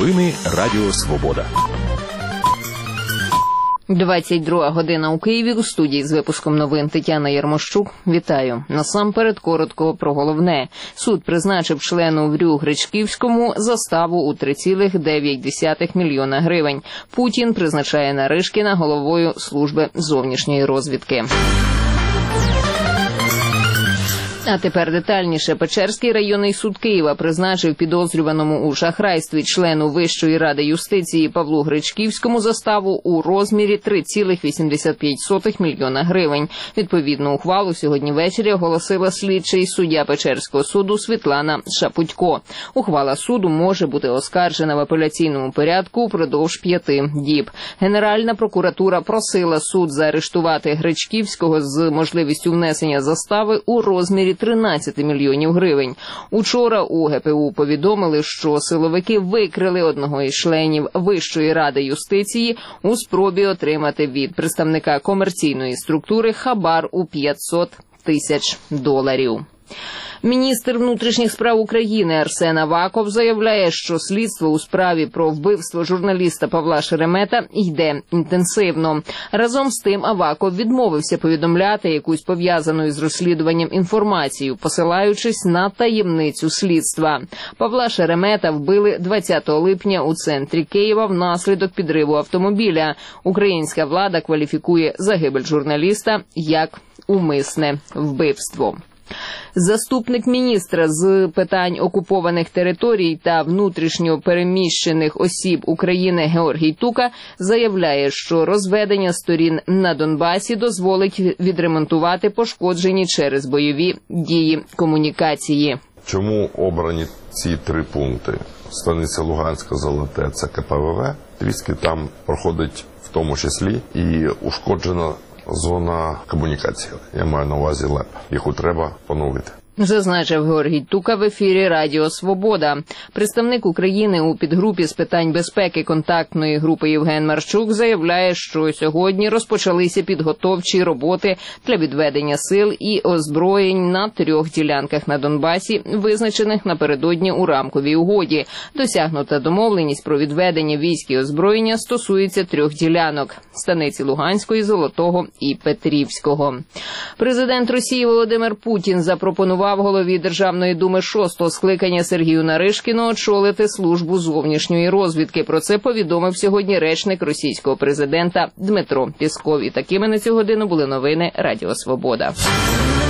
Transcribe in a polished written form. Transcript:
Новини Радіо Свобода. 22 година у Києві. У студії з випуском новин Тетяна Ярмощук. Вітаю. Насамперед коротко про головне. Суд призначив члену ВРЮ Гречківському заставу у 3,9 мільйона гривень. Путін призначає Наришкіна головою служби зовнішньої розвідки. А тепер детальніше. Печерський районний суд Києва призначив підозрюваному у шахрайстві члену Вищої ради юстиції Павлу Гречківському заставу у розмірі 3,85 мільйона гривень. Відповідну ухвалу сьогодні ввечері оголосила слідчий суддя Печерського суду Світлана Шапутько. Ухвала суду може бути оскаржена в апеляційному порядку упродовж 5 діб. Генеральна прокуратура просила суд заарештувати Гречківського з можливістю внесення застави у розмірі 13 мільйонів гривень. Учора у ГПУ повідомили, що силовики викрили одного із членів Вищої ради юстиції у спробі отримати від представника комерційної структури хабар у $500 тисяч. Міністр внутрішніх справ України Арсен Аваков заявляє, що слідство у справі про вбивство журналіста Павла Шеремета йде інтенсивно. Разом з тим Аваков відмовився повідомляти якусь пов'язану із розслідуванням інформацію, посилаючись на таємницю слідства. Павла Шеремета вбили 20 липня у центрі Києва внаслідок підриву автомобіля. Українська влада кваліфікує загибель журналіста як умисне вбивство. Заступник міністра з питань окупованих територій та внутрішньо переміщених осіб України Георгій Тука заявляє, що розведення сторін на Донбасі дозволить відремонтувати пошкоджені через бойові дії комунікації. Чому обрані ці 3 пункти? Станиця Луганська, Золоте – це КПВВ. Тріски там проходить в тому числі і ушкоджена зона комунікації. Я маю на увазі ЛЕП. Яку треба поновити. Зазначив Георгій Тука в ефірі Радіо Свобода. Представник України у підгрупі з питань безпеки контактної групи Євген Марчук заявляє, що сьогодні розпочалися підготовчі роботи для відведення сил і озброєнь на 3 ділянках на Донбасі, визначених напередодні у рамковій угоді. Досягнута домовленість про відведення військ і озброєння стосується 3 ділянок – станиці Луганської, Золотого і Петрівського. Президент Росії Володимир Путін запропонував голові Державної думи 6-го скликання Сергію Наришкіну очолити службу зовнішньої розвідки. Про це повідомив сьогодні речник російського президента Дмитро Пєсков. І такими на цю годину були новини Радіо Свобода.